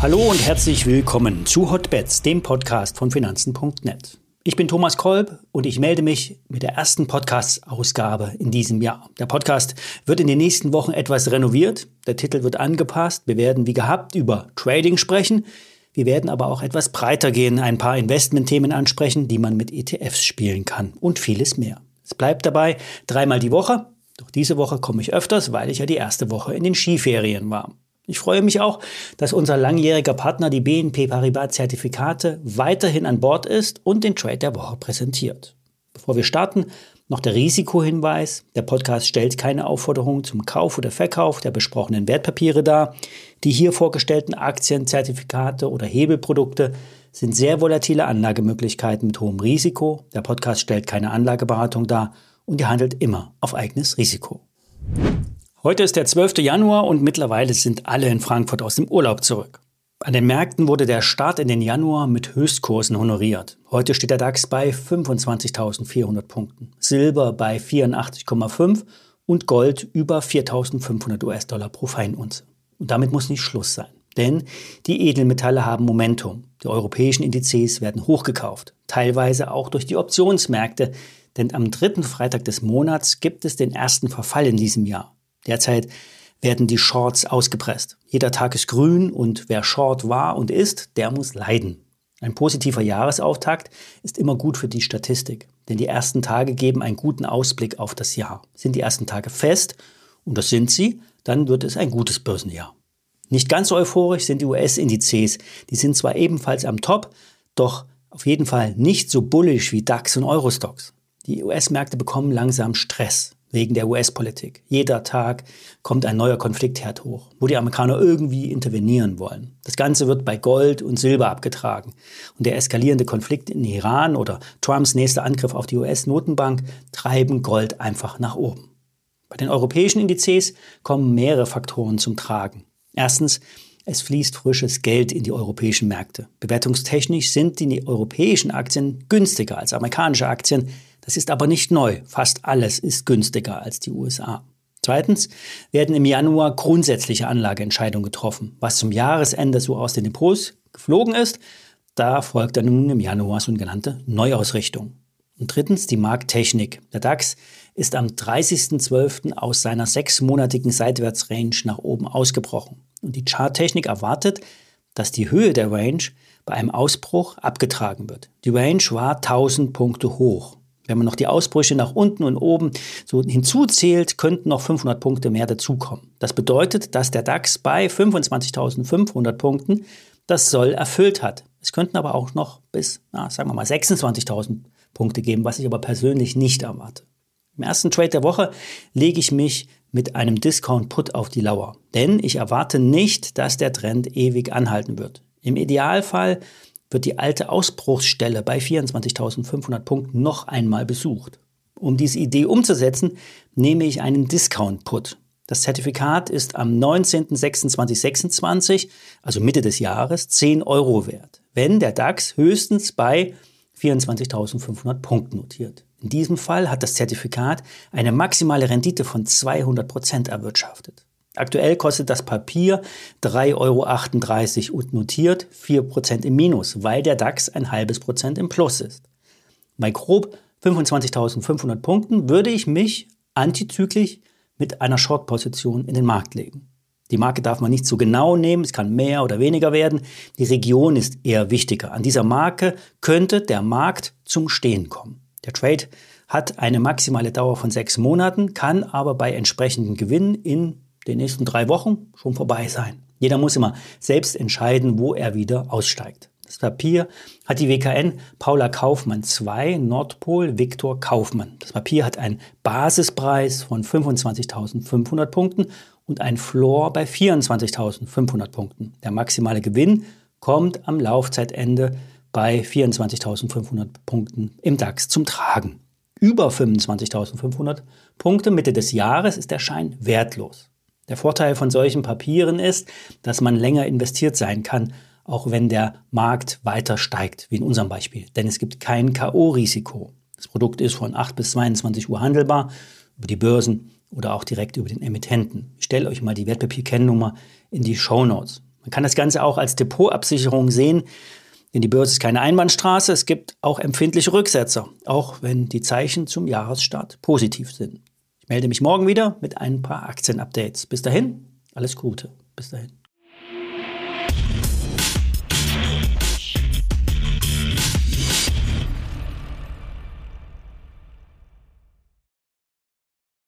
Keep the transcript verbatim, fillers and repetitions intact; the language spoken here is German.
Hallo und herzlich willkommen zu Hotbets, dem Podcast von Finanzen punkt net. Ich bin Thomas Kolb und ich melde mich mit der ersten Podcast-Ausgabe in diesem Jahr. Der Podcast wird in den nächsten Wochen etwas renoviert, der Titel wird angepasst, wir werden wie gehabt über Trading sprechen, wir werden aber auch etwas breiter gehen, ein paar Investmentthemen ansprechen, die man mit E T Fs spielen kann und vieles mehr. Es bleibt dabei dreimal die Woche, doch diese Woche komme ich öfters, weil ich ja die erste Woche in den Skiferien war. Ich freue mich auch, dass unser langjähriger Partner, die B N P Paribas Zertifikate, weiterhin an Bord ist und den Trade der Woche präsentiert. Bevor wir starten, noch der Risikohinweis. Der Podcast stellt keine Aufforderung zum Kauf oder Verkauf der besprochenen Wertpapiere dar. Die hier vorgestellten Aktien, Zertifikate oder Hebelprodukte sind sehr volatile Anlagemöglichkeiten mit hohem Risiko. Der Podcast stellt keine Anlageberatung dar und ihr handelt immer auf eigenes Risiko. Heute ist der zwölfte Januar und mittlerweile sind alle in Frankfurt aus dem Urlaub zurück. An den Märkten wurde der Start in den Januar mit Höchstkursen honoriert. Heute steht der DAX bei fünfundzwanzigtausendvierhundert Punkten, Silber bei vierundachtzig Komma fünf und Gold über viertausendfünfhundert US-Dollar pro Feinunze. Und damit muss nicht Schluss sein, denn die Edelmetalle haben Momentum. Die europäischen Indizes werden hochgekauft, teilweise auch durch die Optionsmärkte, denn am dritten Freitag des Monats gibt es den ersten Verfall in diesem Jahr. Derzeit werden die Shorts ausgepresst. Jeder Tag ist grün und wer Short war und ist, der muss leiden. Ein positiver Jahresauftakt ist immer gut für die Statistik, denn die ersten Tage geben einen guten Ausblick auf das Jahr. Sind die ersten Tage fest, und das sind sie, dann wird es ein gutes Börsenjahr. Nicht ganz so euphorisch sind die U S-Indizes. Die sind zwar ebenfalls am Top, doch auf jeden Fall nicht so bullish wie DAX und Eurostoxx. Die U S-Märkte bekommen langsam Stress. Wegen der U S-Politik. Jeder Tag kommt ein neuer Konfliktherd hoch, wo die Amerikaner irgendwie intervenieren wollen. Das Ganze wird bei Gold und Silber abgetragen. Und der eskalierende Konflikt in Iran oder Trumps nächster Angriff auf die U S-Notenbank treiben Gold einfach nach oben. Bei den europäischen Indizes kommen mehrere Faktoren zum Tragen. Erstens, es fließt frisches Geld in die europäischen Märkte. Bewertungstechnisch sind die europäischen Aktien günstiger als amerikanische Aktien. Das ist aber nicht neu. Fast alles ist günstiger als die U S A. Zweitens werden im Januar grundsätzliche Anlageentscheidungen getroffen. Was zum Jahresende so aus den Depots geflogen ist, da folgt dann nun im Januar so eine genannte Neuausrichtung. Und drittens die Markttechnik. Der DAX ist am dreißigsten zwölften aus seiner sechsmonatigen Seitwärtsrange nach oben ausgebrochen. Und die Charttechnik erwartet, dass die Höhe der Range bei einem Ausbruch abgetragen wird. Die Range war tausend Punkte hoch. Wenn man noch die Ausbrüche nach unten und oben so hinzuzählt, könnten noch fünfhundert Punkte mehr dazukommen. Das bedeutet, dass der DAX bei fünfundzwanzigtausendfünfhundert Punkten das Soll erfüllt hat. Es könnten aber auch noch bis, na, sagen wir mal, sechsundzwanzigtausend Punkte geben, was ich aber persönlich nicht erwarte. Im ersten Trade der Woche lege ich mich mit einem Discount-Put auf die Lauer. Denn ich erwarte nicht, dass der Trend ewig anhalten wird. Im Idealfall wird die alte Ausbruchsstelle bei vierundzwanzigtausendfünfhundert Punkten noch einmal besucht. Um diese Idee umzusetzen, nehme ich einen Discount-Put. Das Zertifikat ist am neunzehnten sechsten zweitausendsechsundzwanzig, also Mitte des Jahres, zehn Euro wert, wenn der DAX höchstens bei vierundzwanzigtausendfünfhundert Punkten notiert. In diesem Fall hat das Zertifikat eine maximale Rendite von zweihundert Prozent erwirtschaftet. Aktuell kostet das Papier drei Euro achtunddreißig und notiert vier Prozent im Minus, weil der DAX ein halbes Prozent im Plus ist. Bei grob fünfundzwanzigtausendfünfhundert Punkten würde ich mich antizyklisch mit einer Short-Position in den Markt legen. Die Marke darf man nicht so genau nehmen, es kann mehr oder weniger werden. Die Region ist eher wichtiger. An dieser Marke könnte der Markt zum Stehen kommen. Der Trade hat eine maximale Dauer von sechs Monaten, kann aber bei entsprechendem Gewinn in den nächsten drei Wochen schon vorbei sein. Jeder muss immer selbst entscheiden, wo er wieder aussteigt. Das Papier hat die W K N Paula Kaufmann zwei, Nordpol Viktor Kaufmann. Das Papier hat einen Basispreis von fünfundzwanzigtausendfünfhundert Punkten und einen Floor bei vierundzwanzigtausendfünfhundert Punkten. Der maximale Gewinn kommt am Laufzeitende bei vierundzwanzigtausendfünfhundert Punkten im DAX zum Tragen. Über fünfundzwanzigtausendfünfhundert Punkte Mitte des Jahres ist der Schein wertlos. Der Vorteil von solchen Papieren ist, dass man länger investiert sein kann, auch wenn der Markt weiter steigt, wie in unserem Beispiel. Denn es gibt kein K O-Risiko. Das Produkt ist von acht bis zweiundzwanzig Uhr handelbar, über die Börsen oder auch direkt über den Emittenten. Ich stelle euch mal die Wertpapierkennnummer in die Shownotes. Man kann das Ganze auch als Depotabsicherung sehen, denn die Börse ist keine Einbahnstraße. Es gibt auch empfindliche Rücksetzer, auch wenn die Zeichen zum Jahresstart positiv sind. Ich melde mich morgen wieder mit ein paar Aktienupdates. Bis dahin, alles Gute. Bis dahin.